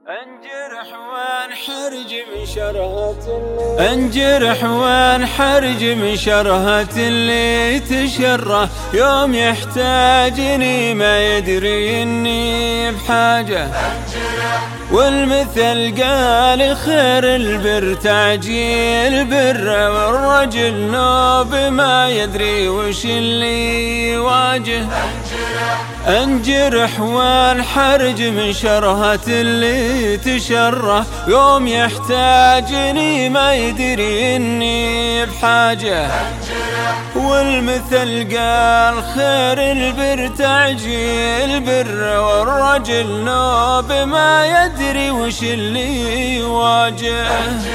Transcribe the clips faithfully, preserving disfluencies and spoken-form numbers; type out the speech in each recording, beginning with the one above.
انجرح وانحرج من شرهة اللي انجرح وانحرج من شرهة اللي تشره يوم يحتاجني ما يدري اني بحاجة. والمثل قال خير البر تعجيل بر والرجل نوب ما يدري وش اللي يواجه. انجرح وانحرج من شرهة اللي تشره يوم يحتاجني ما يدري اني بحاجة. والمثل قال خير البر تعجيل بر والرجل نوب ما يدري وش اللي يواجه.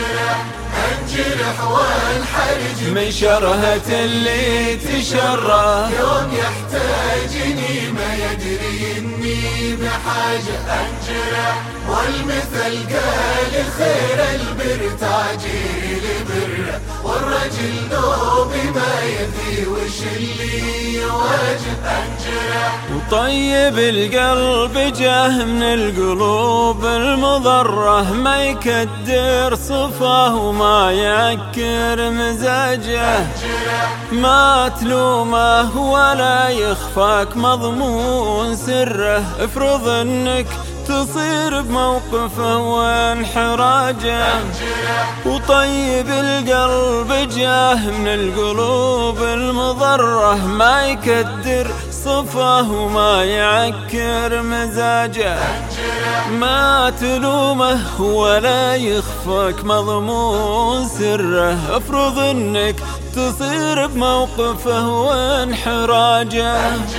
انجرح وانحرج من شرهة اللي تشره يوم يحتاجني ما يدري اني بحاجة. انجرح والمثل قال خير البر تعجيل بر والرجل نوب ما يدري وش اللي يواجه. انجرح وطيب القلب جاه من القلوب المضرة ما يكدر صفاه وما يعكر مزاجه. ما تلومه ولا يخفاك مضمون سره افرض انك تصير بموقفه وانحراجه. وطيب القلب جاه من القلوب المضرة ما يكدر صفاه وما يعكر مزاجه. ما تلومه ولا يخفاك مضمون سره افرض انك تصير بموقفه وانحراجه.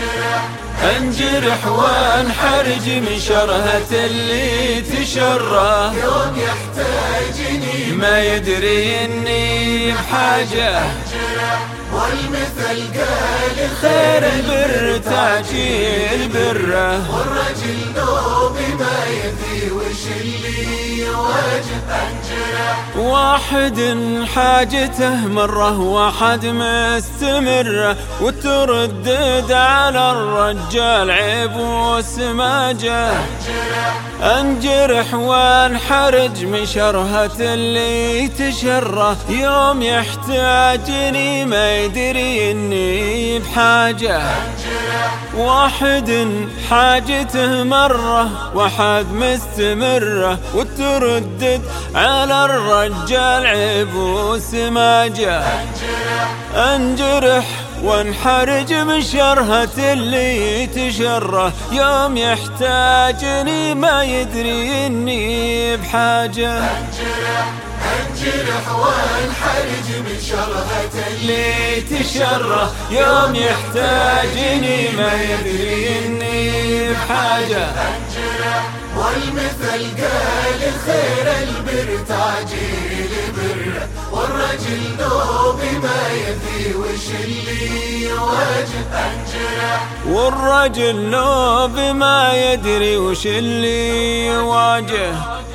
انجرح وانحرج من شرهة اللي تشره يوم يحتاجني ما يدري اني بحاجة. والمثل قال خير البر تعجيل بره والرجل نوب ما يدري وش اللي يواجه. انجرح واحد حاجته مرة واحد مستمرة وتردد على الرجال عيب وسماجة. انجرح وانحرج من شرهة اللي تشره يوم يحتاجني ما يدري اني بحاجة. واحد حاجته مرة واحد مستمرة وتردد على الرجال عيب وسماجة. انجرح وانحرج من شرهة اللي تشره يوم يحتاجني ما يدري اني بحاجة. انجرح وانحرج من شرهة اللي تشره يوم يحتاجني ما يدري اني بحاجة. والمثل قال خير البر تعجيل بر والرجل نوب ما يدري وش اللي يواجه. انجرح والرجل نوب ما يدري وش اللي يواجه.